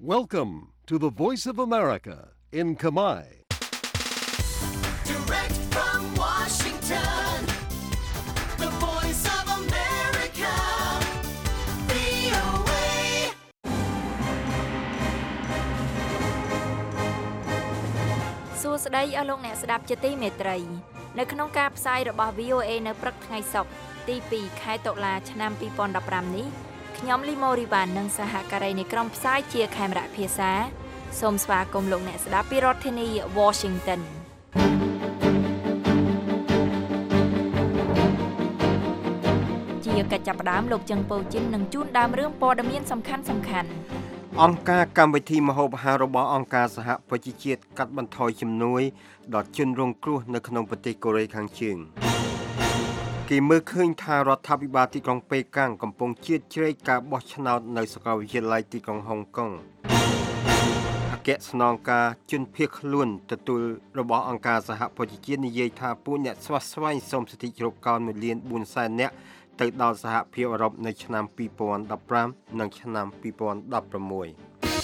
Welcome to the Voice of America in Khmer. Direct from Washington, the Voice of America, VOA. សួស្តីអស់លោកអ្នកស្ដាប់ជាទីមេត្រីនៅក្នុងការផ្សាយរបស់ VOA នៅព្រឹកថ្ងៃសុក្រទី2ខែតុលាឆ្នាំ2015នេះខ្ញុំលីម៉ូរីវ៉ាន់និងសហការីនៃក្រុមផ្សាយជាខេមរៈភាសាសូមស្វាគមន៍លោកអ្នកស្ដាប់ពីរដ្ឋធានី Washington ជាកិច្ចចាប់ផ្ដើមលោកជឹងពូជីននឹងជូនដើមរឿងព័ត៌មានសំខាន់អង្គការកម្មវិធីម្ហូបអាហាររបស់អង្គការសហប្រជាជាតិកាត់បន្ថយជំនួយដល់ជនរងគ្រោះនៅក្នុងប្រទេសកូរ៉េខាងជើងគេមើលឃើញថារដ្ឋាភិបាលទីក្រុងប៉េកាំងកំពុងជៀតជ្រែកការបោះឆ្នោតនៅសាកលវិទ្យាល័យទីក្រុងហុងកុងអគ្គស្នងការជនភៀសខ្លួនទទួលរបស់អង្គការសហប្រជាជាតិនិយាយថាពួកអ្នកស្វាស្វែងសុំសិទ្ធិជ្រកកោន1.4 លាននាក់ទៅដល់សហភាពអឺរ៉ុបនៅឆ្នាំ2015និងឆ្នាំ2016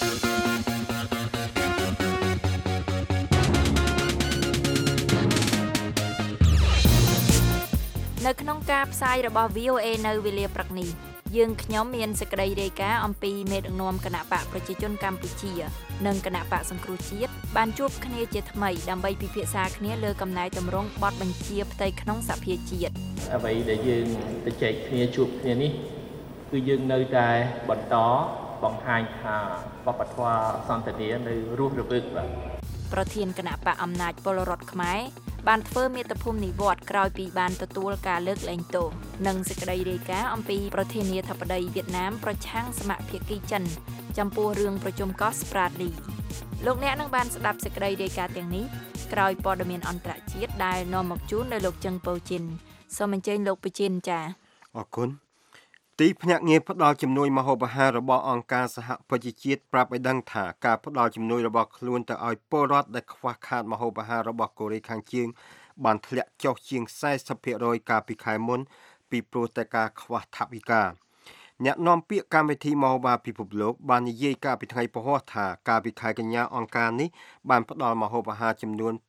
នៅក្នុងការផ្សាយរបស់ VOA នៅវេលាព្រឹកនេះយើងខ្ញុំមានសេចក្តីរាយការណ៍អំពីមេដឹកនាំគណៈបកប្រជាជនកម្ពុជានិងគណៈបកសង្គ្រោះជាតិបានជួបគ្នាជាថ្មីដើម្បីពិភាក្សាគ្នាលើកំណែទម្រង់បទបញ្ជាផ្ទៃក្នុងសភាជាតិអ្វីដែលយើងទៅចែកគ្នាជួបគ្នានេះគឺយើងនៅតែបន្តបង្ហាញថាវប្បធម៌សន្តិនិកនៅរស់រវើកបាទប្រធានគណៈបកអំណាចពលរដ្ឋខ្មែរបានធ្វើមាតុភូមិនិវត្តន៍ក្រោយពីបានទទួលការលើកលែងទោសនិងសេចក្តីរាយការណ៍អំពីប្រធានាធិបតីវៀតណាមប្រឆាំងសមភាគីចិនចំពោះរឿងប្រជុំកោះស្ប្រាតលីលោកអ្នកនឹងបានស្ដាប់សេចក្តីរាយការណ៍ទាំងនេះក្រោយព័ត៌មានអន្តរជាតិដែលនាំមកជូនដោយលោកជឹងពូជីនសូមអញ្ជើញលោកពូជីនចា៎អរគុណទីភ្នាក់ងារផ្ដល់ជំនួយម្ហូបអាហាររបស់អង្គការសហប្រជាជាតិប្រាប់ឲ្យដឹងថាការផ្ដល់ជំនួយរបស់ខ្លួនទៅឲ្យពលរដ្ឋដែលខ្វះខាតម្ហូបអាហាររបស់កូរ៉េខាងជើងបានធ្លាក់ចុះជាង 40% កាលពីខែមុនពីព្រោះតែការខ្វះថវិកាអ្នកនាំពាក្យកម្មវិធីម្ហូបអាហារពិភពលោកបាននិយាយកាលពីថ្ងៃពហុថាកាលពីខែកញ្ញាអង្គការនេះបានផ្ដល់ម្ហូបអាហារចំនួន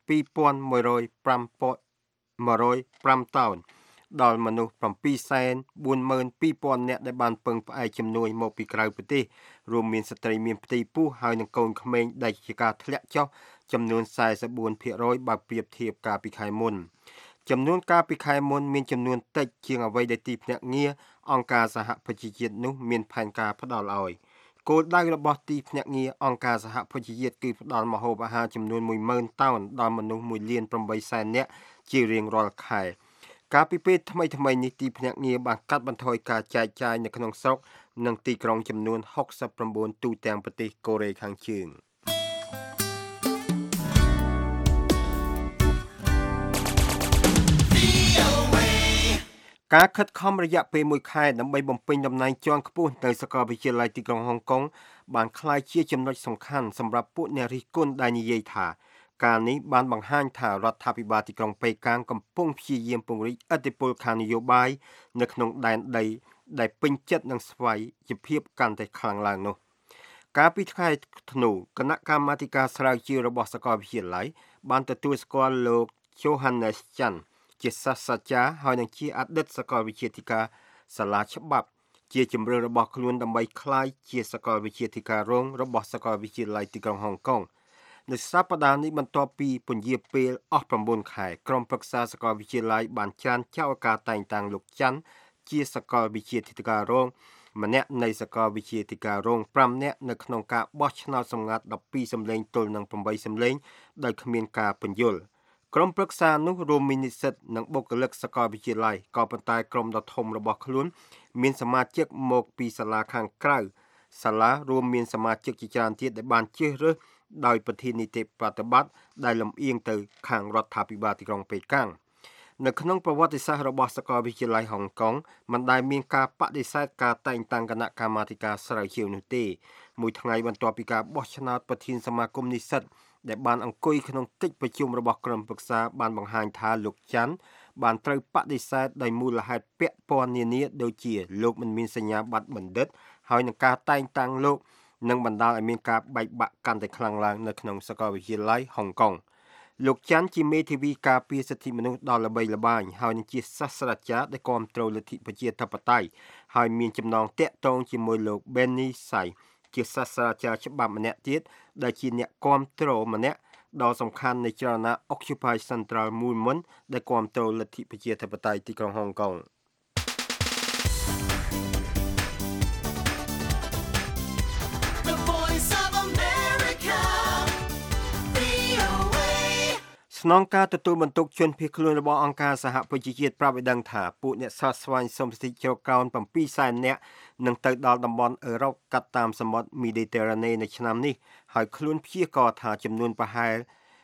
2,105 តោនដល់មនុស្ស 742,000 នាក់ដែលបានពឹងផ្អែកជំនួយមកពីក្រៅប្រទេសរួមមានស្ត្រីមានផ្ទៃពោះហើយនិងកូនក្មេងដែលជាការធ្លាក់ចុះចំនួន 44% បើប្រៀបធៀបកាលពីខែមុនចំនួនកាលពីខែមុនមានចំនួនតិចជាងអ្វីដែលទីភ្នាក់ងារអង្គការសហប្រជាជាតិនោះមានផែនការផ្ដល់ឲ្យគោលដៅរបស់ទីភ្នាក់ងារអង្គការសហប្រជាជាតិគឺផ្ដល់ម្ហូបអាហារចំនួន 10,000 តោនដល់មនុស្ស 1.8 លាននាក់ជារៀងរាល់ខែកាលពីពេលថ្មីនេះទីភ្នាក់ងារបានកាត់បន្ថយការចែកចាយនៅក្នុងស្រុកនិងទីក្រុងចំនួន69ទូទាំងប្រទេសកូរ៉េខាងជើងការខិតខំរយៈពេល1ខែដើម្បីបំពេញតំណែងជាន់ខ្ពស់នៅសាកលវិទ្យាល័យទីក្រុងហុងកុងបានក្លាយជាចំណុចសំខាន់សម្រាប់ពួកអ្នករិះគន់ដែលនិយាយថាការនេះបានបង្ហាញថារដ្ឋាភិបាលទីក្រុងប៉េកាំងកំពុងព្យាយាមពង្រីកឥទ្ធិពលខាងនយោបាយនៅក្នុងដែនដីដែលពេញចិត្តនឹងស្វ័យជាភាពកាន់តែខ្លាំងឡើងនោះកាលពីថ្ងៃធ្នូគណៈកម្មាធិការស្រាវជ្រាវរបស់សាកលវិទ្យាល័យបានទទួលស្គាល់លោក Johannes Chan ជាសាស្ត្រាចារ្យហើយនឹងជាអតីតសាកលវិទ្យាធិការសាលាច្បាប់ជាជំរឿនរបស់ខ្លួនដើម្បីក្លាយជាសាកលវិទ្យាធិការរងរបស់សាកលវិទ្យាល័យទីក្រុងហុងកុងនៅសប្តាហ៍នេះបន្ទាប់ពីពន្យាពេលអស់9ខែក្រុមប្រឹក្សាសាកលវិទ្យាល័យបានច្រានចោលការតែងតាំងលោកច័ន្ទជាសាកលវិទ្យាធិការរងម្នាក់នៃសាកលវិទ្យាធិការរង5នាក់នៅក្នុងការបោះឆ្នោតសម្ងាត់12សម្លេងទល់នឹង8សម្លេងដោយគ្មានការពន្យល់ក្រុមប្រឹក្សានោះរួមមាននិស្សិតនិងបុគ្គលិកសាកលវិទ្យាល័យក៏ប៉ុន្តែក្រុមដ៏ធំរបស់ខ្លួនមានសមាជិកមកពីសាលាខាងក្រៅសាលារួមមានសមាជិកជាច្រើនទៀតដែលបានជ្រើសរើសដោយប្រធាននីតិប្រតិបត្តិដែលលំអៀងទៅខាងរដ្ឋាភិបាលទីក្រុងប៉េកាំងនៅក្នុងប្រវត្តិសាស្ត្ររបស់សាកលវិទ្យាល័យហុងកុងមិនដែលមានការបដិសេធការតែងតាំងគណៈកម្មាធិការស្រាវជ្រាវនោះទេមួយថ្ងៃបន្ទាប់ពីការបោះឆ្នោតប្រធានសមាគមនិស្សិតដែលបានអង្គុយក្នុងកិច្ចប្រជុំរបស់ក្រុមប្រឹក្សាបានបង្ហាញថាលោកច័ន្ទបានត្រូវបដិសេធដោយមូលហេតុពាក់ព័ន្ធនានាដូចជាលោកមិនមានសញ្ញាបត្របណ្ឌិតហើយនឹងការតែងតាំងលោកនិងបណ្ដាលឲ្យមានការបែកបាក់កាន់តែខ្លាំងឡើងនៅក្នុងសាកលវិទ្យាល័យហុងកុងលោកច័ន្ទជាមេធាវីការពារសិទ្ធិមនុស្សដ៏ល្បីល្បាញហើយនឹងជាសាស្ត្រាចារ្យដែលគាំទ្រលទ្ធិប្រជាធិបតេយ្យហើយមានចំណងតាក់ទងជាមួយលោក Benny Sai ជាសាស្ត្រាចារ្យច្បាប់ម្នាក់ទៀតដែលជាអ្នកគាំទ្រម្នាក់ដ៏សំខាន់នៃចលនា Occupy Central Movement ដែលគាំទ្រលទ្ធិប្រជាធិបតេយ្យទីក្រុងហុងកុងស្នងការទទួលបន្ទុកជនភៀសខ្លួនរបស់អង្គការសហប្រជាជាតិប្រាប់ឲ្យដឹងថាពួកអ្នកសាស្វែងសុំសិទ្ធិជ្រកកោន700,000 នាក់នឹងទៅដល់តំបន់អឺរ៉ុបកាត់តាមសមុទ្រមីឌីទែរ៉ាណេនៅឆ្នាំនេះហើយខ្លួនព្យាករណ៍ថាចំនួនប្រហែល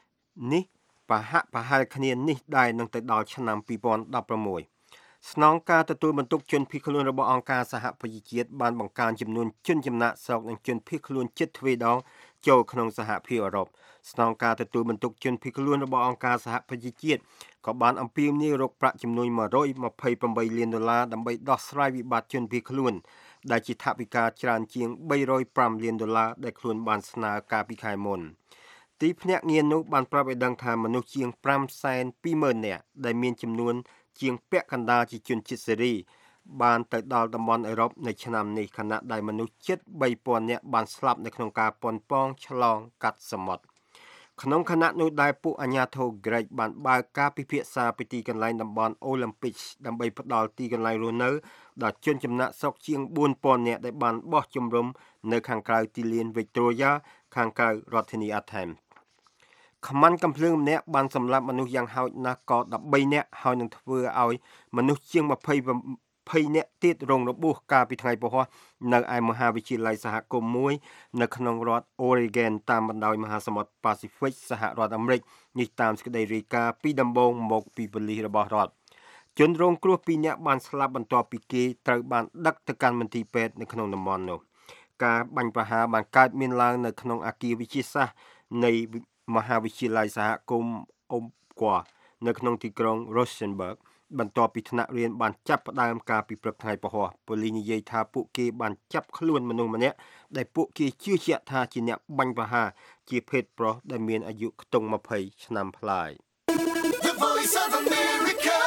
គ្នានេះដែរនឹងទៅដល់ឆ្នាំ2016ស្នងការទទួលបន្ទុកជនភៀសខ្លួនរបស់អង្គការសហប្រជាជាតិបានបង្កើនចំនួនជនចំណាក់ស្រុកនិងជនភៀសខ្លួនជិតទ្វេដងចូលក្នុងសហភាពអឺរ៉ុបស្នងការទទួលបន្ទុកជនភៀសខ្លួនរបស់អង្គការសហប្រជាជាតិក៏បានអំពាវនាវរកប្រាក់ចំនួន$128 លានដើម្បីដោះស្រាយវិបត្តិជនភៀសខ្លួនដែលជាថវិកាច្រើនជាង$305 លានដែលខ្លួនបានស្នើកាលពីខែមុនទីភ្នាក់ងារនោះបានប្រាប់ឲ្យដឹងថាមនុស្សជាង520,000 នាក់ដែលមានចំនួនជាងពាក់កណ្ដាលជាជនជាតិសេរីបានទៅដល់តំបន់អឺរ៉ុបនៅឆ្នាំនេះខណៈដែលមនុស្សជិត3,000 នាក់បានស្លាប់នៅក្នុងការប៉ុនប៉ងឆ្លងកាត់សមុទ្រក្នុងខណៈនោះដែរពួកអាជ្ញាធរក្រិចបានបើកការពិភាក្សាពីទីកន្លែងតំបន់អូឡ িম্প ិកដើម្បីផ្ដល់ទីកន្លែងរស់នៅដល់ជនចំណាក់ស្រុកជាង4,000 នាក់ដែលបានបោះជំរំនៅខាងក្រៅទីលាន Victoria ខាងក្រៅរដ្ឋធានី Athens ខ្មាន់កំភ្លើងម្នាក់បានសម្លាប់មនុស្សយ៉ាងហោចណាស់ក៏13នាក់ហើយនឹងធ្វើឲ្យមនុស្សជាង20នាក់ទៀតរងរបួសកាលពីថ្ងៃពហុនៅឯមហាវិទ្យាល័យសហគមន៍មួយនៅក្នុងរដ្ឋ Oregon តាមបណ្ដោយមហាសមុទ្រ Pacific សហរដ្ឋអាមេរិកនេះតាមសេចក្តីរាយការណ៍ពីដំបូងមកពីប៉ូលីសរបស់រដ្ឋជនរងគ្រោះ2នាក់បានស្លាប់បន្ទាប់ពីគេត្រូវបានដឹកទៅកាន់មន្ទីរពេទ្យនៅក្នុងតំបន់នោះការបាញ់ប្រហារបានកើតមានឡើងនៅក្នុងអគារវិទ្យាសាស្ត្រនៃមហាវិទ្យាល័យសហគមន៍អ៊ុំគួរនៅក្នុងទីក្រុង Rosenberg បន្ទាប់ពីថ្នាក់រៀនបានចាប់ផ្ដើមការពីព្រឹកថ្ងៃពហុប៉ូលីសនិយាយថាពួកគេបានចាប់ខ្លួនមនុស្សម្នាក់ដែលពួកគេជឿជាក់ថាជាអ្នកបាញ់ប្រហារជាភេទប្រុសដែលមានអាយុខ្ទង់20ឆ្នាំប្លាយ The Voice of America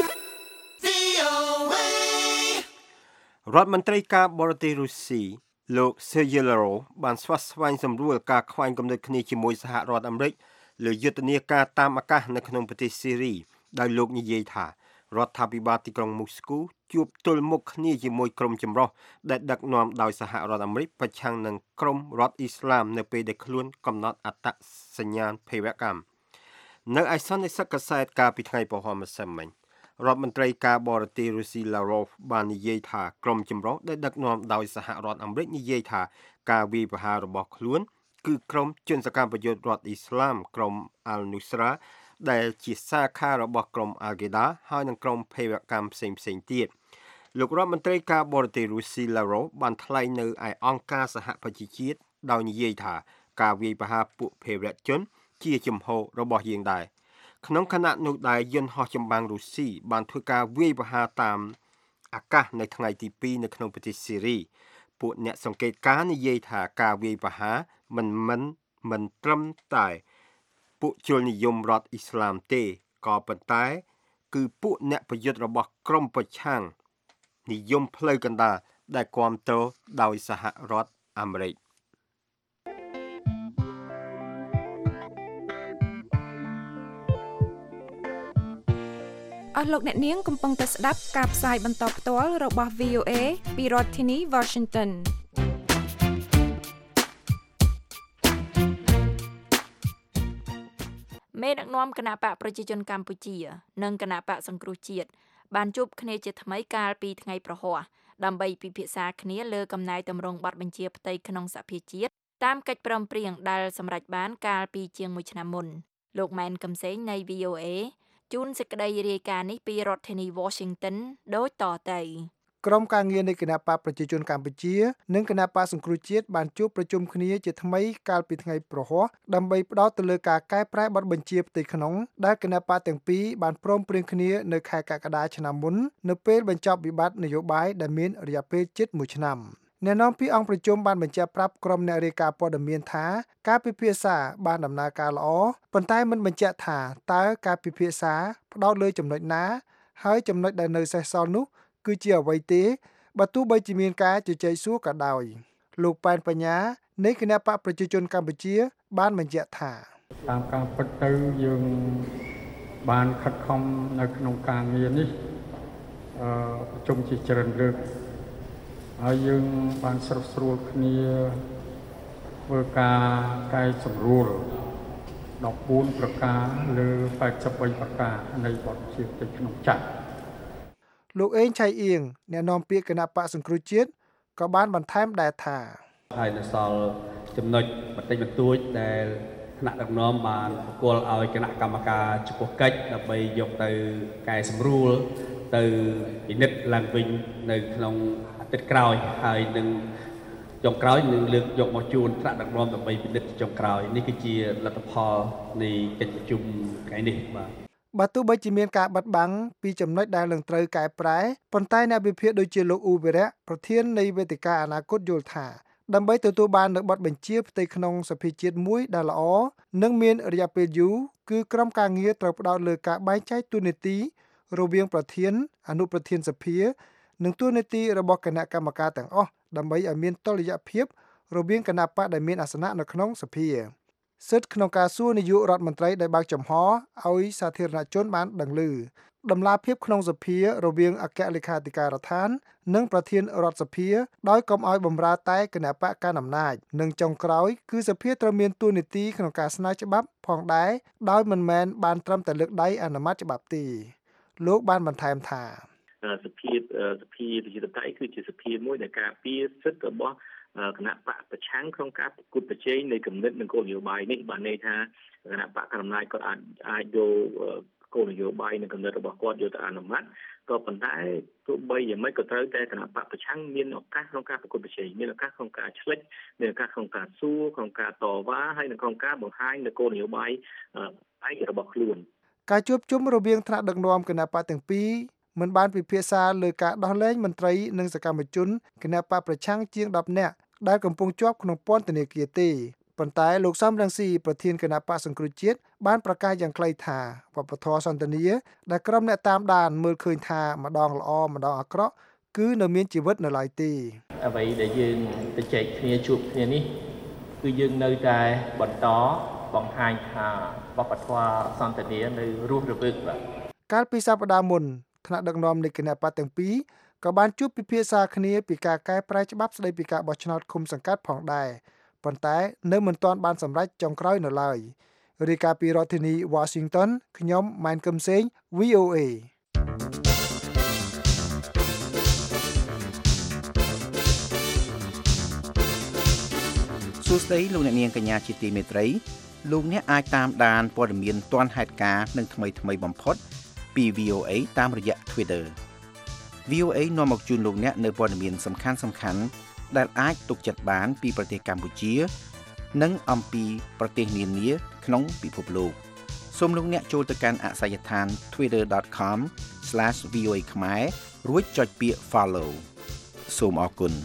VOA រដ្ឋមន្ត្រីការបរទេសរុស្ស៊ីលោក Sergey Lavrov បានស្វែងសម្រួលការខ្វែងគំនិតគ្នាជាមួយសហរដ្ឋអាមេរិកលើយុទ្ធនាការតាមអាកាសនៅក្នុងប្រទេសស៊ីរីដោយលោកនិយាយថារដ្ឋាភិបាលទីក្រុងមូស្គូជួបទល់មុខគ្នាជាមួយក្រុមចម្រុះដែលដឹកនាំដោយសហរដ្ឋអាមេរិកប្រឆាំងនឹងក្រុមរដ្ឋអ៊ីស្លាមនៅពេលដែលខ្លួនកំណត់អត្តសញ្ញាណភេរវកម្មនៅឯសន្និសីទកាសែតកាលពីថ្ងៃពហុម្សិលមិញរដ្ឋមន្ត្រីការបរទេសរុស្ស៊ី Lavrov បាននិយាយថាក្រុមចម្រុះដែលដឹកនាំដោយសហរដ្ឋអាមេរិកនិយាយថាការវាយប្រហាររបស់ខ្លួនគឺក្រុមជនសកម្មប្រយុទ្ធរដ្ឋអ៊ីស្លាមក្រុម Al-Nusra ដែលជាសាខារបស់ក្រុម Al-Qaeda ហើយនិងក្រុមភេរវកម្មផ្សេងៗទៀតលោករដ្ឋមន្ត្រីការបរទេសរុស្ស៊ី Lavrov បានថ្លែងនៅឯអង្គការសហប្រជាជាតិដោយនិយាយថាការវាយប្រហារពួកភេរវជនជាជំហររបស់យើងដែរក្នុងខណៈនោះដែរយន្តហោះចម្បាំងរុស្ស៊ីបានធ្វើការវាយប្រហារតាមអាកាសនៅថ្ងៃទី2នៅក្នុងប្រទេសស៊ីរីពួកអ្នកសង្កេតការណ៍និយាយថាការវាយប្រហារមិនត្រឹមតែពួកជននិយមរដ្ឋអ៊ីស្លាមទេក៏ប៉ុន្តែគឺពួកអ្នកប្រយុទ្ធរបស់ក្រុមប្រឆាំងនិយមផ្លូវកណ្ដាលដែលគាំទ្រដោយសហរដ្ឋអាមេរិកអស់លោកអ្នកនាងកំពុងតែស្ដាប់ការផ្សាយបន្តផ្ទាល់របស់ VOA ពីរដ្ឋធានី Washington មេដឹកនាំគណបកប្រជាជនកម្ពុជានិងគណបកសង្គ្រោះជាតិបានជួបគ្នាជាថ្មីកាលពីថ្ងៃប្រហ័សដើម្បីពិភាក្សាគ្នាលើកំណែទម្រង់បទបញ្ជាផ្ទៃក្នុងសភាជាតិតាមកិច្ចព្រមព្រៀងដែលសម្រេចបានកាលពីជាង1ឆ្នាំមុនលោកម៉ែនកំសែងនៃ VOA ជួនសេចក្តីរាយការណ៍នេះពីរដ្ឋធានី Washington ដូចតទៅក្រុមការងារនៃគណបកប្រជាជនកម្ពុជានិងគណបកសង្គ្រោះជាតិបានជួបប្រជុំគ្នាជាថ្មីកាលពីថ្ងៃប្រហ័សដើម្បីផ្ដោតទៅលើការកែប្រែបទបញ្ជាផ្ទៃក្នុងដែលគណបកទាំងពីរបានព្រមព្រៀងគ្នានៅខែកក្កដាឆ្នាំមុននៅពេលបញ្ចប់វិបត្តិនយោបាយដែលមានរយៈពេលជិត1ឆ្នាំអ្នកនាំពាក្យអង្គប្រជុំបានបញ្ជាក់ប្រាប់ក្រុមអ្នករាយការណ៍ព័ត៌មានថាការពិភាក្សាបានដំណើរការល្អប៉ុន្តែមិនបញ្ជាក់ថាតើការពិភាក្សាផ្ដោតលើចំណុចណាហើយចំណុចដែលនៅសេសសល់នោះគឺជាអ្វីទេបើទោះបីជាមានការជជែកសួរក៏ដោយលោកប៉ែនបញ្ញានៃគណៈបកប្រជាជនកម្ពុជាបានបញ្ជាក់ថាតាមការពិតទៅយើងបានខិតខំនៅក្នុងការងារនេះប្រជុំជាច្រើនលើកហើយយើងបានស្រុះស្រួលគ្នាធ្វើការកែសម្រួល14ប្រការលើ83ប្រការនៃបទជាតិចក្នុងចក្រលោកអេងឆៃអៀងអ្នកនាំពាក្យគណៈបកសង្គ្រោះជាតិក៏បានបន្ថែមដែរថាហើយនៅសល់ចំណុចបន្តិចបន្តួចដែលថ្នាក់ដឹកនាំបានប្រគល់ឲ្យគណៈកម្មការចំពោះកិច្ចដើម្បីយកទៅកែសម្រួលទៅពិនិត្យឡើងវិញនៅក្នុងអាទិត្យក្រោយហើយនឹងចុងក្រោយនឹងលើកយកមកជូនថ្នាក់ដឹកនាំដើម្បីពិនិត្យចុងក្រោយនេះគឺជាលទ្ធផលនៃកិច្ចប្រជុំថ្ងៃនេះបើទោះបីជាមានការបិទបាំងពីចំណុចដែលនឹងត្រូវកែប្រែប៉ុន្តែអ្នកវិភាគដូចជាលោកអ៊ូវីរៈប្រធាននៃវេទិកាអនាគតយល់ថាដើម្បីទទួលបាននូវបទបញ្ជាផ្ទៃក្នុងសភាជាតិមួយដែលល្អនិងមានរយៈពេលយូរគឺក្រុមការងារត្រូវផ្ដោតលើការបែងចែកតួនាទីរវាងប្រធានអនុប្រធានសភានិងតួនាទីរបស់គណៈកម្មការទាំងអស់ដើម្បីឲ្យមានតុល្យភាពរវាងគណៈបកដែលមានអាសនៈនៅក្នុងសភាសិទ្ធិក្នុងការសួរនាយករដ្ឋមន្ត្រីដែលបើកចំហឲ្យសាធារណជនបានដឹងឮដំណាភាពក្នុងសភារវាងអគ្គលេខាធិការដ្ឋាននិងប្រធានរដ្ឋសភាដោយកុំឲ្យបម្រើតែគណៈបកកណ្ដាលអំណាចនិងចុងក្រោយគឺសភាត្រូវមានតួនាទីក្នុងការស្នើច្បាប់ផងដែរដោយមិនមែនបានត្រឹមតែលើកដៃអនុម័តច្បាប់ទេលោកបានបន្ថែមថាសភាប្រជាធិបតេយ្យគឺជាសភាមួយដែលការពារសិទ្ធិរបស់គណៈបកប្រឆាំងក្នុងការប្រកួតប្រជែងនៃគំនិតនិងគោលនយោបាយនេះបានន័យថាគណៈបកកណ្ដាលអំណាចគាត់អាចយកគោលនយោបាយនិងគំនិតរបស់គាត់យកទៅអនុម័តក៏ប៉ុន្តែទោះបីយ៉ាងម៉េចក៏ត្រូវតែគណៈបកប្រឆាំងមានឱកាសក្នុងការប្រកួតប្រជែងមានឱកាសក្នុងការឆ្លិចមានឱកាសក្នុងការសួរក្នុងការតវ៉ាហើយក្នុងការបង្ហាញនូវគោលនយោបាយឯករបស់ខ្លួនការជួបជុំរវាងថ្នាក់ដឹកនាំគណៈបកទាំងពីរមិនបានពិភាក្សាលើការដោះលែងមន្ត្រីនិងសកម្មជនគណៈបកប្រឆាំងជាង10នាក់ដែលកំពុងជាប់ក្នុងពន្ធនាគារទេប៉ុន្តែលោកសំរងស៊ីប្រធានគណៈបកសង្គ្រោះជាតិបានប្រកាសយ៉ាងខ្លីថាវប្បធម៌សន្តិនិកដែលក្រុមអ្នកតាមដានមើលឃើញថាម្ដងល្អម្ដងអាក្រក់គឺនៅមានជីវិតនៅឡើយទេអ្វីដែលយើងទៅចែកគ្នាជួបគ្នានេះគឺយើងនៅតែបន្តបង្ហាញថាវប្បធម៌សន្តិនិកនៅរស់រវើកបាទកាលពីសប្តាហ៍មុនថ្នាក់ដឹកនាំនៃគណៈបកទាំងពីរក៏បានជួបពិភាក្សាគ្នាពីការកែប្រែច្បាប់ស្តីពីការបោះឆ្នោតឃុំសង្កាត់ផងដែរប៉ុន្តែនៅមិនទាន់បានសម្រេចចុងក្រោយនៅឡើយរាយការណ៍ពីរដ្ឋធានី Washington ខ្ញុំម៉ែនកឹមសេង VOA សួស្តីលោកអ្នកនាងកញ្ញាជាទីមេត្រីលោកអ្នកអាចតាមដានព័ត៌មានទាន់ហេតុការណ៍និងថ្មីបំផុតពី VOA តាមរយៈ Twitter VOA នាំមកជូនលោកអ្នកនៅព័ត៌មានសំខាន់ដែលអាចទុកចិត្តបានពីប្រទេសកម្ពុជានិងអំពីប្រទេសនានាក្នុងពិភពលោកសូមលោកអ្នកចូលទៅកាន់អាសយដ្ឋាន twitter.com/voa ខ្មែររួចចុចពាក្យ follow សូមអរគុណ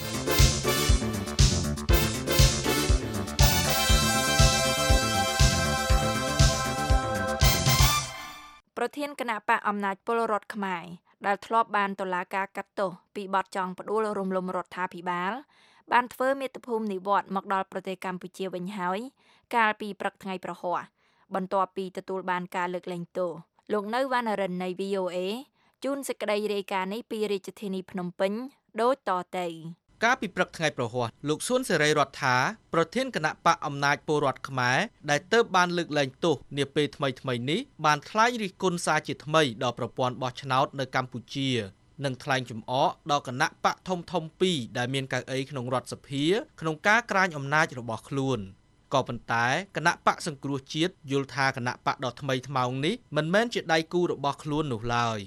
ប្រធានគណៈបកអំណាចពលរដ្ឋខ្មែរដែលធ្លាប់បានតុលាការកាត់ទោសពីបទចង់ផ្ដួលរំលំរដ្ឋាភិបាលបានធ្វើមាតុភូមិនិវត្តន៍មកដល់ប្រទេសកម្ពុជាវិញហើយកាលពីព្រឹកថ្ងៃប្រហ័សបន្ទាប់ពីទទួលបានការលើកលែងទោសលោកនៅវណ្ណរិននៃ VOA ជូនសេចក្តីរាយការណ៍នេះពីរាជធានីភ្នំពេញដូចតទៅកាលពីព្រឹកថ្ងៃប្រហ័សលោកសួនសេរីរដ្ឋាប្រធានគណៈបកអំណាចពលរដ្ឋខ្មែរដែលទើបបានលើកលែងទោសនាពេលថ្មីនេះបានថ្លែងរិះគន់សារជាថ្មីដល់ប្រព័ន្ធបោះឆ្នោតនៅកម្ពុជានិងថ្លែងចំអកដល់គណៈបកធំ2ដែលមានកៅអីក្នុងរដ្ឋសភាក្នុងការក្រាញអំណាចរបស់ខ្លួនក៏ប៉ុន្តែគណៈបកសង្គ្រោះជាតិយល់ថាគណៈបកដ៏ថ្មីថ្មោងនេះមិនមែនជាដៃគូរបស់ខ្លួននោះឡើយ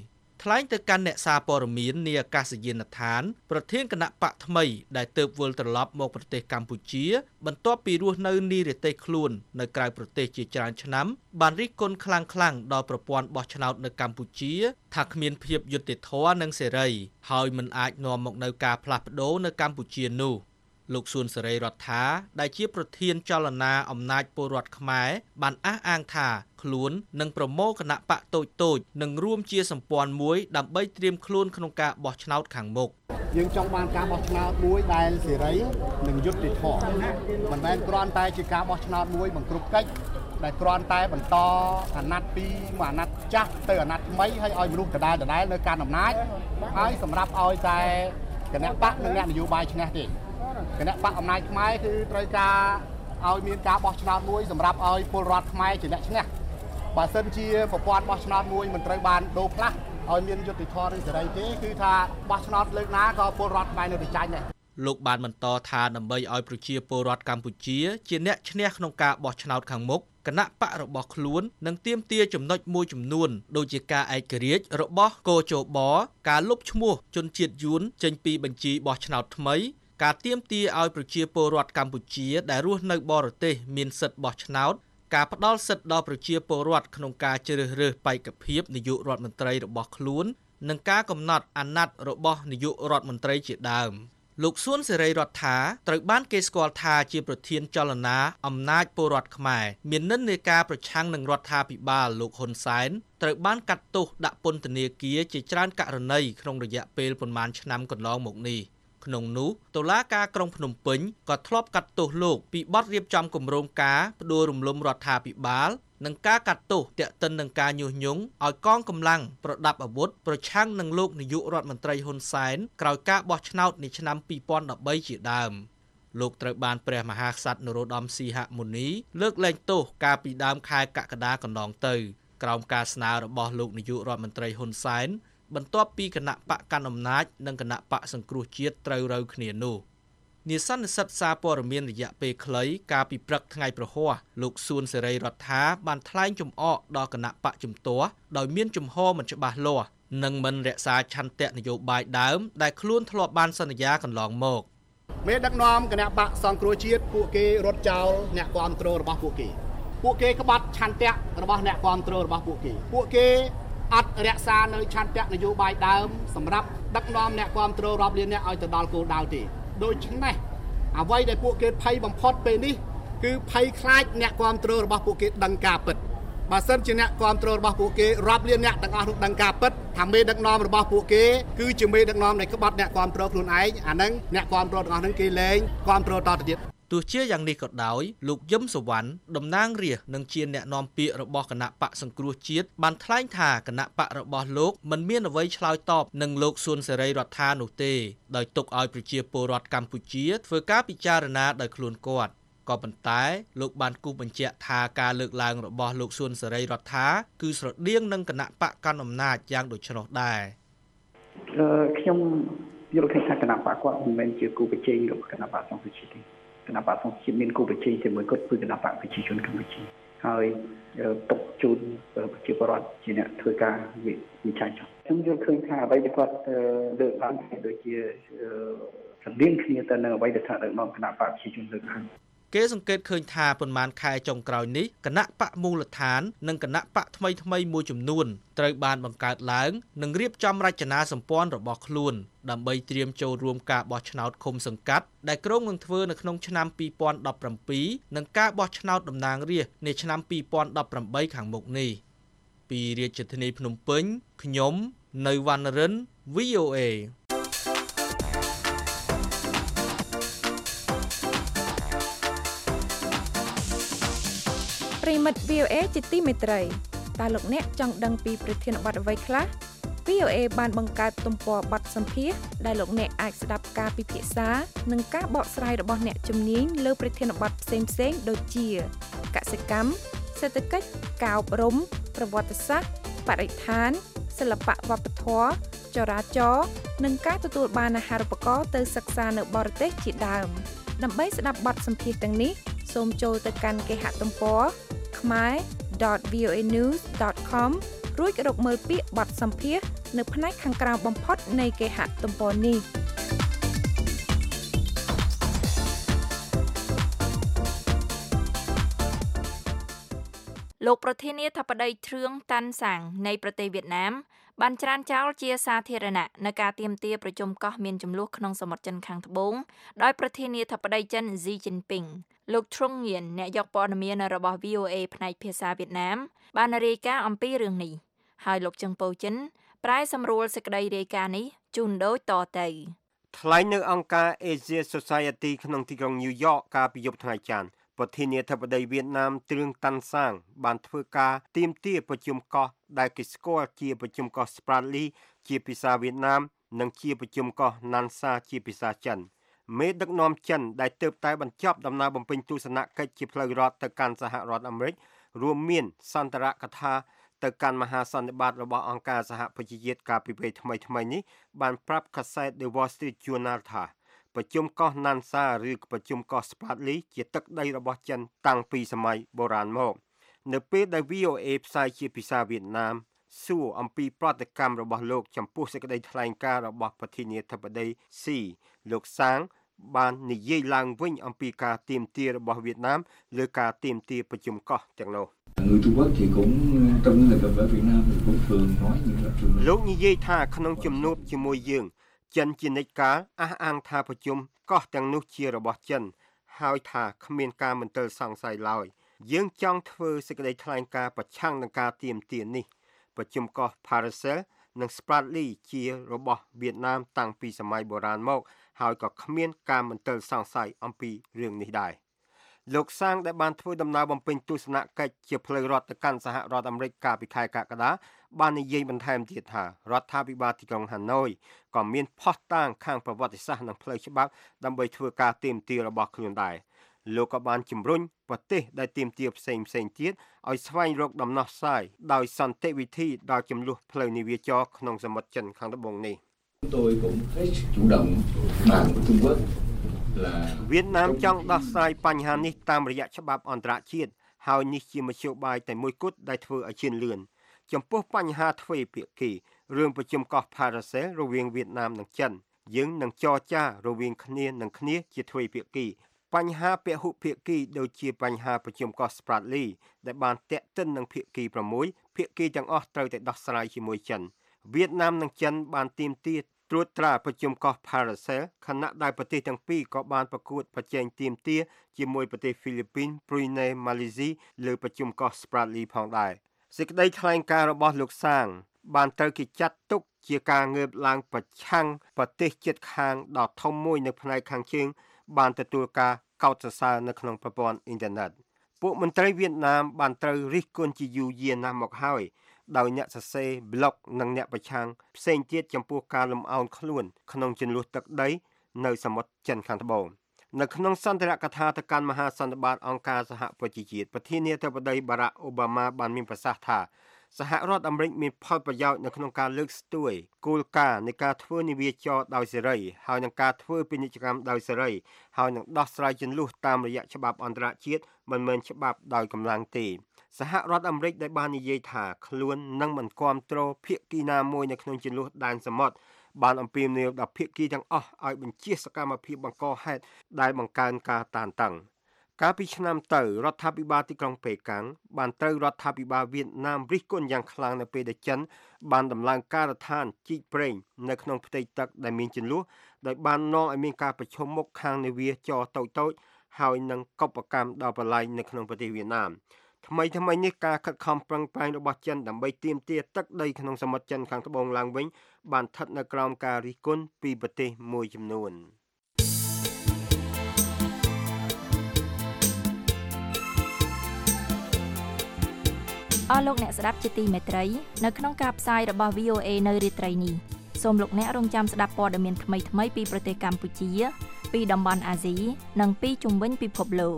ថ្លែងទៅកាន់អ្នកសារព័ត៌មាននាអាកាសយានដ្ឋានប្រធានគណៈបកថ្មីដែលទើបវិលត្រឡប់មកប្រទេសកម្ពុជាបន្ទាប់ពីរស់នៅនិរទេសខ្លួននៅក្រៅប្រទេសជាច្រើនឆ្នាំបានរិះគន់ខ្លាំងៗដល់ប្រព័ន្ធបោះឆ្នោតនៅកម្ពុជាថាគ្មានភាពយុត្តិធម៌និងសេរីហើយមិនអាចនាំមកនូវការផ្លាស់ប្ដូរនៅកម្ពុជានោះលោកសួនសេរីរដ្ឋាដែលជាប្រធានចលនាអំណាចពលរដ្ឋខ្មែរបានអះអាងថាខ្លួននឹងប្រមូលគណៈបកតូចៗនិងរួមជាសម្ព័ន្ធមួយដើម្បីត្រៀមខ្លួនក្នុងការបោះឆ្នោតខាងមុខយើងចង់បានការបោះឆ្នោតមួយដែលសេរីនិងយុត្តិធម៌មិនមែនគ្រាន់តែជាការបោះឆ្នោតមួយបង្ក្រប់កិច្ចដែលគ្រាន់តែបន្តអាណត្តិពីមួយអាណត្តិចាស់ទៅអាណត្តិថ្មីហើយឲ្យមនុស្សដដែលនៅកាន់អំណាចហើយសម្រាប់ឲ្យតែគណៈបកនិងអ្នកនយោបាយឈ្នះទេគណៈបកអំណាចខ្មែរគឺត្រូវការឲ្យមានការបោះឆ្នោតមួយសម្រាប់ឲ្យពលរដ្ឋខ្មែរជាអ្នកឈ្នះបើសិនជាប្រព័ន្ធបោះឆ្នោតមួយមិនត្រូវបានដូរផ្លាស់ឲ្យមានយុត្តិធម៌ឬសេរីទេគឺថាបោះឆ្នោតលើកណាក៏ពលរដ្ឋខ្មែរនៅតែចាញ់ដែរលោកបានបន្តថាដើម្បីឲ្យប្រជាពលរដ្ឋកម្ពុជាជាអ្នកឈ្នះក្នុងការបោះឆ្នោតខាងមុខគណៈបករបស់ខ្លួននឹងទាមទារចំណុចមួយចំនួនដូចជាការឯករាជ្យរបស់កោជបការលុបឈ្មោះជនជាតិយួនចេញពីបញ្ជីបោះឆ្នោតថ្មីការទាមទារឲ្យប្រជាពលរដ្ឋកម្ពុជាដែលរស់នៅបរទេសមានសិទ្ធិបោះឆ្នោតការផ្ដល់សិទ្ធិដល់ប្រជាពលរដ្ឋក្នុងការជ្រើសរើសបេក្ខភាពនាយករដ្ឋមន្ត្រីរបស់ខ្លួននិងការកំណត់អាណត្តិរបស់នាយករដ្ឋមន្ត្រីជាដើមលោកសួនសេរីរដ្ឋាត្រូវបានគេស្គាល់ថាជាប្រធានចលនាអំណាចពលរដ្ឋខ្មែរមាននិន្នាការប្រឆាំងនឹងរដ្ឋាភិបាលលោកហ៊ុនសែនត្រូវបានកាត់ទោសដាក់ពន្ធនាគារជាច្រើនករណីក្នុងរយៈពេលប្រមាណឆ្នាំកន្លងមកនេះក្នុងនោះតុលាការក្រុងភ្នំពេញក៏ធ្លាប់កាត់ទោសលោកពីបទរៀបចំគម្រោងការផ្ដួលរំលំរដ្ឋាភិបាលនិងការកាត់ទោសទាក់ទិននឹងការញុះញង់ឲ្យកងកម្លាំងប្រដាប់អាវុធប្រឆាំងនឹងលោកនាយករដ្ឋមន្ត្រីហ៊ុនសែនក្រោយការបោះឆ្នោតនាឆ្នាំ2013ជាដើមលោកត្រូវបានព្រះមហាក្សត្រនរោត្តមសីហមុនីលើកលែងទោសកាលពីដើមខែកក្កដាកន្លងទៅក្រោមការស្នើរបស់លោកនាយករដ្ឋមន្ត្រីហ៊ុនសែនបន្ទាប់ពីគណៈបកកណ្ដាលអំណាចនិងគណៈបកសង្គ្រោះជាតិត្រូវរើគ្នានោះនាសន្និសិទសារព័ត៌មានរយៈពេលខ្លីកាលពីព្រឹកថ្ងៃប្រហ័សលោកសួនសេរីរដ្ឋាបានថ្លែងចំអកដល់គណៈបកជំទាស់ដោយមានជំហរមិនច្បាស់លាស់និងមិនរក្សាឆន្ទៈនយោបាយដើមដែលខ្លួនធ្លាប់បានសន្យាកន្លងមកមេដឹកនាំគណៈបកសង្គ្រោះជាតិពួកគេរត់ចោលអ្នកគាំទ្ររបស់ពួកគេក្បត់ឆន្ទៈរបស់អ្នកគាំទ្ររបស់ពួកគេអត់រក្សានៅឆន្ទៈនយោបាយដើមសម្រាប់ដឹកនាំអ្នកគាំទ្ររាប់លានអ្នកឲ្យទៅដល់គោលដៅទេដូច្នេះអ្វីដែលពួកគេភ័យបំផុតពេលនេះគឺភ័យខ្លាចអ្នកគាំទ្ររបស់ពួកគេដឹងការពិតបើសិនជាអ្នកគាំទ្ររបស់ពួកគេរាប់លានអ្នកទាំងអស់នោះដឹងការពិតថាមេដឹកនាំរបស់ពួកគេគឺជាមេដឹកនាំនៃក្បត់អ្នកគាំទ្រខ្លួនឯងអាហ្នឹងអ្នកគាំទ្រទាំងអស់ហ្នឹងគេលែងគាំទ្រតទៅទៀតទោះជាយ៉ាងនេះក៏ដោយលោកយឹមសុវណ្ណតំណាងរាស្ត្រនិងជាអ្នកនាំពាក្យរបស់គណៈបកសង្គ្រោះជាតិបានថ្លែងថាគណៈបករបស់លោកមិនមានអ្វីឆ្លើយតបនឹងលោកសួនសេរីរដ្ឋានោះទេដោយទុកឲ្យប្រជាពលរដ្ឋកម្ពុជាធ្វើការពិចារណាដោយខ្លួនគាត់ក៏ប៉ុន្តែលោកបានគូសបញ្ជាក់ថាការលើកឡើងរបស់លោកសួនសេរីរដ្ឋាគឺស្រដៀងនឹងគណៈបកកណ្ដាលអំណាចយ៉ាងដូច្នោះដែរខ្ញុំយល់ឃើញថាគណៈបកគាត់មិនមែនជាគូប្រជែងរបស់គណៈបកសង្គ្រោះជាតិទេគណៈបកសង្គ្រោះជាតិមានគូប្រជែងជាមួយគាត់គឺគណៈបកប្រជាជនកម្ពុជាហើយទុកជូនប្រជាពលរដ្ឋជាអ្នកធ្វើការវិចារចុះខ្ញុំយល់ឃើញថាអ្វីដែលគាត់លើកឡើងដូចជាសម្ដៀងគ្នាទៅនឹងអ្វីដែលថាដឹកនាំគណៈបកប្រជាជនលើកឡើងគេសង្កេតឃើញថាប៉ុន្មានខែចុងក្រោយនេះគណៈបកមូលដ្ឋាននិងគណៈបកថ្មីមួយចំនួនត្រូវបានបង្កើតឡើងនិងរៀបចំរចនាសម្ព័ន្ធរបស់ខ្លួនដើម្បីត្រៀមចូលរួមការបោះឆ្នោតឃុំសង្កាត់ដែលក្រុងនឹងធ្វើនៅក្នុងឆ្នាំ2017និងការបោះឆ្នោតតំណាងរាស្ត្រនាឆ្នាំ2018ខាងមុខនេះពីរាជធានីភ្នំពេញខ្ញុំនៅវណ្ណរិន VOA ប្រិមិត្ត VOA ជាទីមេត្រីតើលោកអ្នកចង់ដឹងពីប្រធានបទអ្វីខ្លះ VOA បានបង្កើតទំព័របទសម្ភាសន៍ដែលលោកអ្នកអាចស្ដាប់ការពិភាក្សានិងការបកស្រាយរបស់អ្នកជំនាញលើប្រធានបទផ្សេងៗដូចជាកសិកម្មសេដ្ឋកិច្ចការអប់រំប្រវត្តិសាស្ត្របរិស្ថានសិល្បៈវប្បធម៌ចរាចរណ៍និងការទទួលបានអាហារូបករណ៍ទៅសិក្សានៅបរទេសជាដើមដើម្បីស្ដាប់បទសម្ភាសន៍ទាំងនេះសូមចូលទៅកាន់គេហទំព័រ khmer.voanews.com រួចរកមើលពាក្យបទសម្ភាសន៍នៅផ្នែកខាងក្រៅបំផុតនៃគេហទំព័រនេះលោកប្រធានាធិបតីទ្រឿងតាន់សាំងនៃប្រទេសវៀតណាមបានច្រានចោលជាសាធារណៈនៅការទាមទារប្រជុំកោះមានចំនួនក្នុងសមុទ្រចិនខាងត្បូងដោយប្រធានាធិបតីចិន Xi Jinping លោកទ្រុងញៀនអ្នកយកព័ត៌មានរបស់ VOA ផ្នែកភាសាវៀតណាមបានរាយការណ៍អំពីរឿងនេះហើយលោកជឹងប៉ូចិនប្រែសម្រួលសេចក្តីរាយការណ៍នេះជូនដូចតទៅថ្លែងនៅអង្គការ Asia Society ក្នុងទីក្រុង New York កាលពីយប់ថ្ងៃច័ន្ទប្រធានាធិបតីវៀតណាមទ្រឿងតាន់សាងបានធ្វើការទាមទារប្រជុំកោះដែលគេស្គាល់ជាប្រជុំកោះ Spratly ជាភាសាវៀតណាមនិងជាប្រជុំកោះ Nansa ជាភាសាចិនមេដឹកនាំចិនដែលទើបតែបញ្ចប់ដំណើរបំពេញទស្សនកិច្ចជាផ្លូវរដ្ឋទៅកាន់សហរដ្ឋអាមេរិករួមមានសន្ទរកថាទៅកាន់មហាសន្និបាតរបស់អង្គការសហប្រជាជាតិកាលពីពេលថ្មីៗនេះបានប្រាប់កាសែត The Wall Street Journal ថាប្រជុំកោះ Nansa ឬប្រជុំកោះ Spratly ជាទឹកដីរបស់ចិនតាំងពីសម័យបុរាណមកនៅពេលដែល VOA ផ្សាយជាភាសាវៀតណាមសួរអំពីប្រតិកម្មរបស់លោកចំពោះសេចក្តីថ្លែងការណ៍របស់ប្រធានាធិបតី Xi លោកសាងបាននិយាយឡើងវិញអំពីការទាមទាររបស់វៀតណាមលើការទាមទារប្រជុំកោះទាំងនោះ Người Trung Quốc thì cũng trong những lần gặp ở Việt Nam thì cũng thường nói như vậy. លោកនិយាយថាក្នុងជំនួបជាមួយយើងចិនជានិច្ចកាលអះអាងថាប្រជុំកោះទាំងនោះជារបស់ចិនហើយថាគ្មានការមន្ទិលសង្ស័យឡើយយើងចង់ធ្វើសេចក្តីថ្លែងការណ៍ប្រឆាំងនឹងការទាមទារនេះប្រជុំកោះ Paracel និង Spratly ជារបស់វៀតណាមតាំងពីសម័យបុរាណមកហើយក៏គ្មានការមន្ទិលសង្ស័យអំពីរឿងនេះដែរលោកសាងដែលបានធ្វើដំណើរបំពេញទស្សនកិច្ចជាផ្លូវរដ្ឋទៅកាន់សហរដ្ឋអាមេរិកកាលពីខែកក្កដាបាននិយាយបន្ថែមទៀតថារដ្ឋាភិបាលទីក្រុងហាណូយក៏មានផុសតាងខាងប្រវត្តិសាស្ត្រនិងផ្លូវច្បាប់ដើម្បីធ្វើការទាមទាររបស់ខ្លួនដែរលោកក៏បានជំរុញប្រទេសដែលទាមទារផ្សេងទៀតឲ្យស្វែងរកដំណោះស្រាយដោយសន្តិវិធីដល់ចំនួនផ្លូវនាវាចរក្នុងសមុទ្រចិនខាងត្បូងនេះ Tôi cũng hết chủ động bàn với Trung Quốc វៀតណាមចង់ដោះស្រាយបញ្ហានេះតាមរយៈច្បាប់អន្តរជាតិហើយនេះជាមធ្យោបាយតែមួយគត់ដែលធ្វើឲ្យជឿនលឿនចំពោះបញ្ហាទ្វេភាគីរឿងប្រជុំកោះ Paracel រវាងវៀតណាមនិងចិនយើងនឹងចរចារវាងគ្នានិងគ្នាជាទ្វេភាគីបញ្ហាពហុភាគីដូចជាបញ្ហាប្រជុំកោះ Spratly ដែលបានតាក់ទិននឹងភាគី6ភាគីទាំងអស់ត្រូវតែដោះស្រាយជាមួយចិនវៀតណាមនិងចិនបានទាមទារត្រួតត្រាប្រជុំកោះ Paracel ខណៈដែលប្រទេសទាំងពីរក៏បានប្រកួតប្រជែងទាមទារជាមួយប្រទេសហ្វីលីពីន Brunei, Malaysia លើប្រជុំកោះ Spratly ផងដែរសេចក្តីថ្លែងការណ៍របស់លោកសាងបានត្រូវគេចាត់ទុកជាការងើបឡើងប្រឆាំងប្រទេសជិតខាងដ៏ធំមួយនៅផ្នែកខាងជើងបានទទួលការកោតសរសើរនៅក្នុងប្រព័ន្ធអ៊ីនធឺណិតពួកមន្ត្រីវៀតណាមបានត្រូវរិះគន់ជាយូរយារណាស់មកហើយដោយអ្នកសរសេរ blog និងអ្នកប្រឆាំងផ្សេងទៀតចំពោះការលំអោនខ្លួនក្នុងជម្លោះទឹកដីនៅសមុទ្រចិនខាងត្បូងនៅក្នុងសន្ទរកថាទៅកាន់មហាសន្និបាតអង្គការសហប្រជាជាតិប្រធានាធិបតី Barack Obama បានមានប្រសាសន៍ថាសហរដ្ឋអាមេរិកមានផលប្រយោជន៍នៅក្នុងការលើកស្ទួយគោលការណ៍នៃការធ្វើនាវាចរដោយសេរីហើយនឹងការធ្វើពាណិជ្ជកម្មដោយសេរីហើយនឹងដោះស្រាយជម្លោះតាមរយៈច្បាប់អន្តរជាតិមិនមែនច្បាប់ដោយកម្លាំងទេសហរដ្ឋអាមេរិកដែលបាននិយាយថាខ្លួននឹងមិនគាំទ្រភាគីណាមួយនៅក្នុងជម្លោះដែនសមុទ្របានអំពាវនាវដល់ភាគីទាំងអស់ឲ្យបញ្ជាសកម្មភាពបង្កហេតុដែលបង្កើនការតានតឹងកាលពីឆ្នាំទៅរដ្ឋាភិបាលទីក្រុងប៉េកាំងបានត្រូវរដ្ឋាភិបាលវៀតណាមរិះគន់យ៉ាងខ្លាំងនៅពេលដែលចិនបានដំឡើងការដ្ឋានជីកប្រេងនៅក្នុងផ្ទៃទឹកដែលមានជម្លោះដោយបាននាំឲ្យមានការប្រឈមមុខខាងនាវាចរតូចៗហើយនឹងកុបកម្មដល់បល្ល័ង្កនៅក្នុងប្រទេសវៀតណាមថ្មីនេះការខិតខំប្រឹងប្រែងរបស់ចិនដើម្បីទាមទារទឹកដីក្នុងសមុទ្រចិនខាងត្បូងឡើងវិញបានស្ថិតនៅក្រោមការរិះគន់ពីប្រទេសមួយចំនួនអស់លោកអ្នកស្ដាប់ជាទីមេត្រីនៅក្នុងការផ្សាយរបស់ VOA នៅរាត្រីនេះសូមលោកអ្នករងចាំស្ដាប់ព័ត៌មានថ្មីៗពីប្រទេសកម្ពុជាពីតំបន់អាស៊ីនិងពីជុំវិញពិភពលោក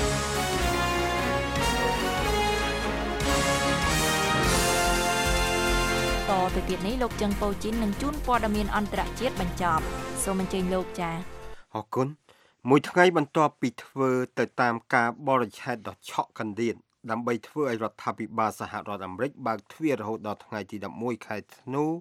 ទៅទៀតនេះលោកចឹងប៉ូជីននឹងជូនព័ត៌មានអន្តរជាតិបញ្ចប់សូមអញ្ជើញលោកចា៎អរគុណមួយថ្ងៃបន្ទាប់ពីធ្វើទៅតាមការបរិច្ឆេទដ៏ឆក់កណ្ដៀតដើម្បីធ្វើឲ្យរដ្ឋាភិបាលសហរដ្ឋអាមេរិកបើកទ្វាររហូតដល់ថ្ងៃទី11ខែធ្នូ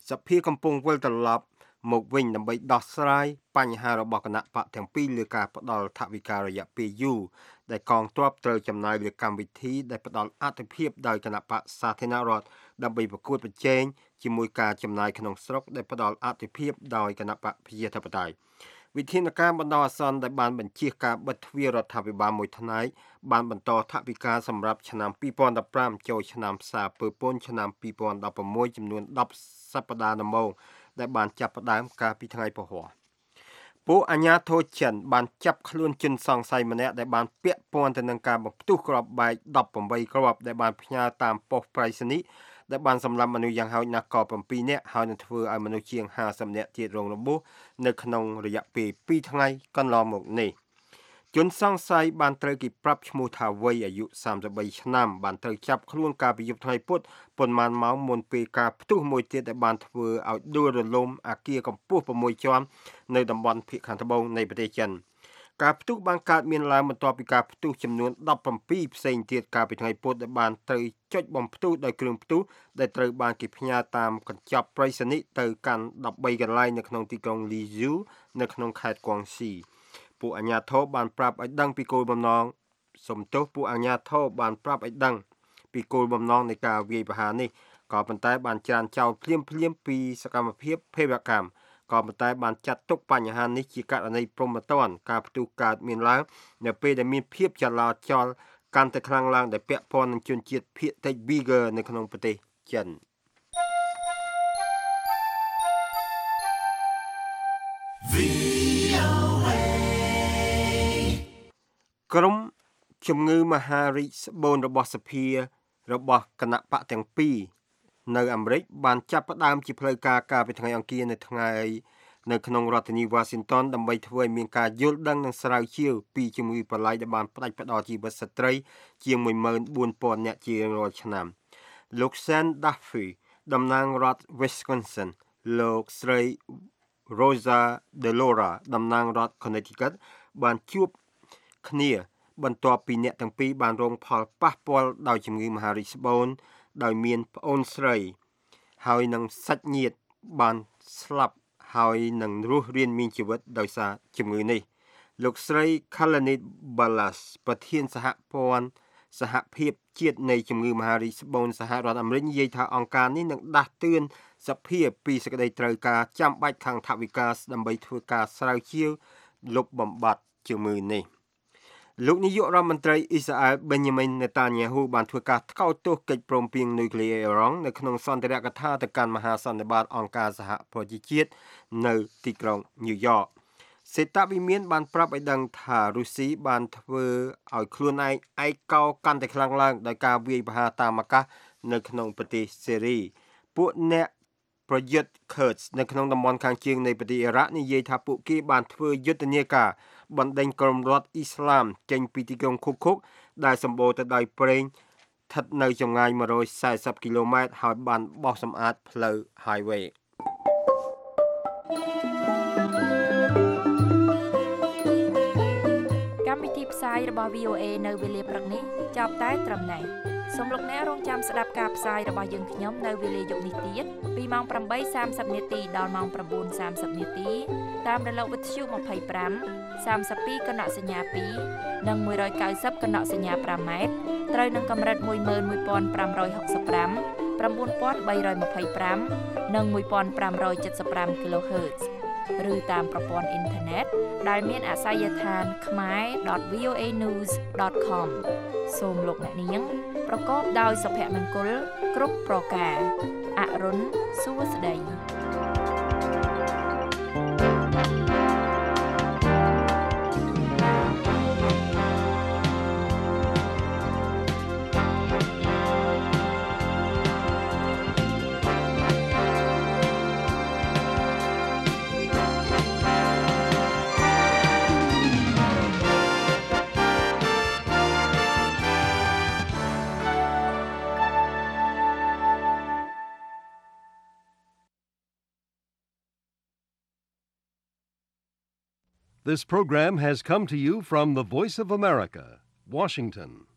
សភាកំពុងវិលត្រឡប់មកវិញដើម្បីដោះស្រាយបញ្ហារបស់គណៈបកទាំងពីរលើការផ្ដល់ថវិការយៈពេលយូរដែលកងទ័ពត្រូវចំណាយលើកម្មវិធីដែលផ្ដល់អត្ថប្រយោជន៍ដោយគណៈបកសាធារណរដ្ឋដើម្បីប្រកួតប្រជែងជាមួយការចំណាយក្នុងស្រុកដែលផ្ដល់អត្ថប្រយោជន៍ដោយគណៈបកប្រជាធិបតេយ្យវិធានការបណ្ដោះអាសន្នដែលបានបញ្ជាការបិទទ្វាររដ្ឋាភិបាលមួយផ្នែកបានបន្តថវិកាសម្រាប់ឆ្នាំ2015ចូលឆ្នាំផ្សារពើពន្ធឆ្នាំ2016ចំនួន10សប្តាហ៍ដំបូងដែលបានចាប់ផ្ដើមកាលពីថ្ងៃពហុពួកអាជ្ញាធរចិនបានចាប់ខ្លួនជនសង្ស័យម្នាក់ដែលបានពាក់ព័ន្ធទៅនឹងការបំផ្ទុះគ្រាប់បែក18គ្រាប់ដែលបានផ្ញើតាមប៉ុស្តិ៍ប្រៃសណីយ៍ដែលបានសម្លាប់មនុស្សយ៉ាងហោចណាស់ក៏7នាក់ហើយនឹងធ្វើឲ្យមនុស្សជាង50នាក់ទៀតរងរបួសនៅក្នុងរយៈពេល2ថ្ងៃកន្លងមកនេះជនសង្ស័យបានត្រូវគេប្រាប់ឈ្មោះថាវ័យអាយុ33ឆ្នាំបានត្រូវចាប់ខ្លួនកាលពីយប់ថ្ងៃពុធប៉ុន្មានម៉ោងមុនពេលការផ្ទុះមួយទៀតដែលបានធ្វើឲ្យដួលរលំអគារកម្ពស់6ជាន់នៅតំបន់ភាគខាងត្បូងនៃប្រទេសចិនការផ្ទុះបានកើតមានឡើងបន្ទាប់ពីការផ្ទុះចំនួន17ផ្សេងទៀតកាលពីថ្ងៃពុធដែលបានត្រូវចុចបំផ្ទុះដោយគ្រឿងផ្ទុះដែលត្រូវបានគេផ្ញើតាមកញ្ចប់ប្រៃសណីយ៍ទៅកាន់13កន្លែងនៅក្នុងទីក្រុងលីស៊ូនៅក្នុងខេត្តគួងស៊ីពួកអាជ្ញាធរបានប្រាប់ឲ្យដឹងពីគោលបំណងពួកអាជ្ញាធរបានប្រាប់ឲ្យដឹងពីគោលបំណងនៃការវាយប្រហារនេះក៏ប៉ុន្តែបានច្រានចោលភ្លាមពីសកម្មភាពភេរវកម្មក៏ប៉ុន្តែបានចាត់ទុកបញ្ហានេះជាករណីព្រហ្មទណ្ឌការផ្ទុះកើតមានឡើងនៅពេលដែលមានភាពចលាចលកាន់តែខ្លាំងឡើងដែលពាក់ព័ន្ធនឹងជនជាតិភាគតិច Uyghur នៅក្នុងប្រទេសចិនក្រុមជំងឺមហារីកស្បូនរបស់សភារបស់គណៈបកទាំងពីរនៅអាមេរិកបានចាប់ផ្ដើមជាផ្លូវការកាលពីថ្ងៃអង្គារនៅក្នុងរដ្ឋធានី Washington ដើម្បីធ្វើឲ្យមានការយល់ដឹងនិងស្រាវជ្រាវពីជំងឺប្រឡាយដែលបានផ្ដាច់ផ្ដល់ជីវិតស្ត្រីជាង 14,000 នាក់ជារៀងរាល់ឆ្នាំលោក Sam Duffy តំណាងរដ្ឋ Wisconsin លោកស្រី Rosa DeLauro តំណាងរដ្ឋ Connecticut បានជួបគ្នាបន្ទាប់ពីអ្នកទាំងពីរបានរងផលប៉ះពាល់ដោយជំងឺមហារីកស្បូនដោយមានប្អូនស្រីហើយនឹងសាច់ញាតិបានស្លាប់ហើយនឹងរស់រានមានជីវិតដោយសារជំងឺនេះលោកស្រី Kalanit Balas ប្រធានសហភាពជាតិនៃជំងឺមហារីកស្បូនសហរដ្ឋអាមេរិកនិយាយថាអង្គការនេះនឹងដាស់តឿនសភាពីសេចក្តីត្រូវការចាំបាច់ខាងថវិកាដើម្បីធ្វើការស្រាវជ្រាវលុបបំបាត់ជំងឺនេះលោកនាយករដ្ឋមន្ត្រីអ៊ីស្រាអែល Benjamin Netanyahu បានធ្វើការថ្កោលទោសកិច្ចព្រមព្រៀងនុយក្លេអ៊ែរ៉ង់នៅក្នុងសន្ទរកថាទៅកាន់មហាសន្និបាតអង្គការសហប្រជាជាតិនៅទីក្រុងញូវយ៉កសេតវិមានបានប្រាប់ឲ្យដឹងថារុស្ស៊ីបានធ្វើឲ្យខ្លួនឯងឯកោកាន់តែខ្លាំងឡើងដោយការវាយប្រហារតាមអាកាសនៅក្នុងប្រទេសសេរីពួកអ្នកប្រយុទ្ធ Kurds នៅក្នុងតំបន់ខាងជើងនៃប្រទេសអ៊ីរ៉ាក់និយាយថាពួកគេបានធ្វើយុទ្ធនាការបណ្ដេញក្រុមរដ្ឋអ៊ីស្លាមចេញពីទីក្រុងឃុកដែលសម្បូរទៅដោយប្រេងស្ថិតនៅចម្ងាយ140គីឡូម៉ែត្រហើយបានបោះសម្អាតផ្លូវ highway កម្មវិធីផ្សាយរបស់ VOA នៅវេលាព្រឹកនេះចប់តែត្រឹមនេះសូមលោកអ្នករងចាំស្ដាប់ការផ្សាយរបស់យើងខ្ញុំនៅវេលាយប់នេះទៀតពីម៉ោង 8:30 នាទីដល់ម៉ោង 9:30 នាទីតាមរលកវិទ្យុ 25 32 កណសញ្ញា 2 និង 190 កណសញ្ញា 5 ម៉ែត្រត្រូវនឹងកម្រិត 11565 9325 និង 1575 kHz ឬតាមប្រព័ន្ធអ៊ីនធឺណិតដែលមានអាសយដ្ឋាន khmer.voanews.com សូមលោកអ្នកនាងប្រកបដោយសុភមង្គលគ្រប់ប្រការអរុនសួស្តី This program has come to you from the Voice of America, Washington.